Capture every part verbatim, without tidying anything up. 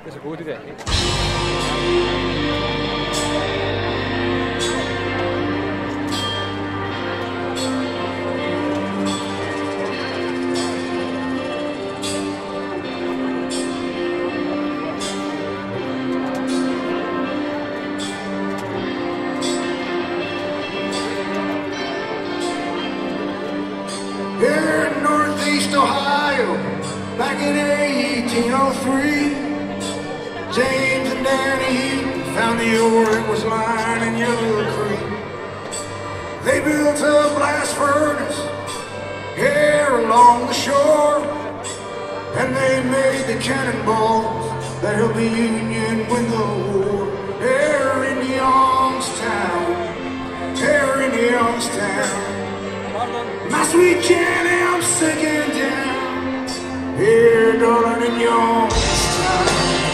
is een goed idee. Here in Northeast Ohio, back in eighteen oh three, James and Danny found the ore that was lying in Yellow Creek. They built a blast furnace here along the shore, and they made the cannonballs that held the Union win the war. Here in Youngstown, here in Youngstown, my sweet Jenny, I'm sinking down here, darling, in Youngstown.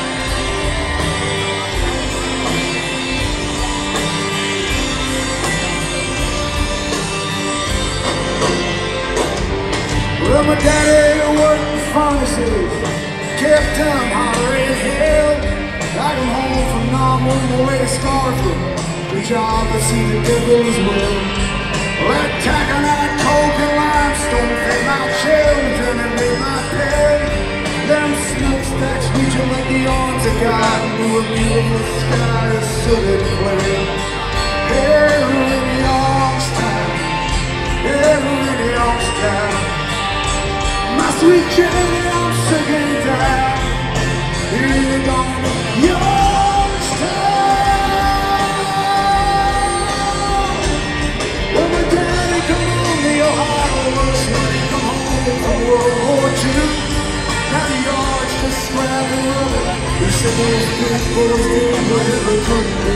Well, my daddy worked in pharmacies, kept them hollering hell. I come home from Nam on my way to Starfield, the job I see the devil as well. That taconite, coke, and limestone fed my children and made my pay. Them smokestacks reaching like the arms of God knew a beautiful sky is so they play. Here in Youngstown, here in Youngstown, my sweet Jenny, I'm sinking down here in Youngstown. Well, my daddy come on the Ohio was when he come home from World War Two. Now the yard's just scrapping rubber. He said those big boys did whatever couldn't do.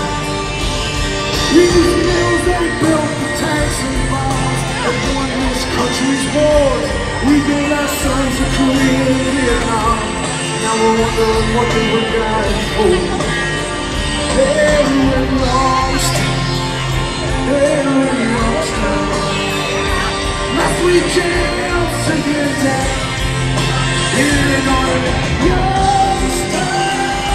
These mills, they built the tanks and bombs that won this country's wars. We gave our sons a career in Vietnam. Now we're wondering what they were dying for. Hey, we're lost. Hey, we're lost. My sweet Jenny, I'm sinking down here in Youngstown.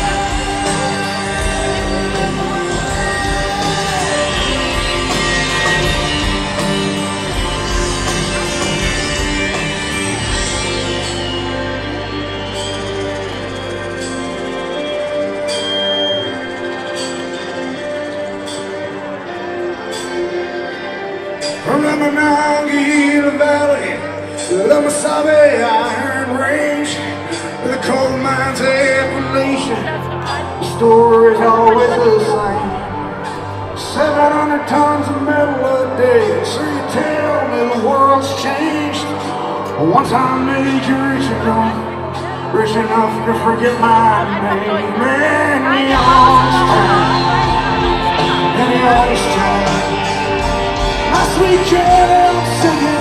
From the Monongahela Valley, the Mesabi Iron Range, the coal mines of Appalachia, the story's always the same. seven hundred tons of metal a day, so you tell me the world's changed. Once I made you rich enough, rich enough to forget my name. In Youngstown, in Youngstown, my sweet Jenny, I'm singing.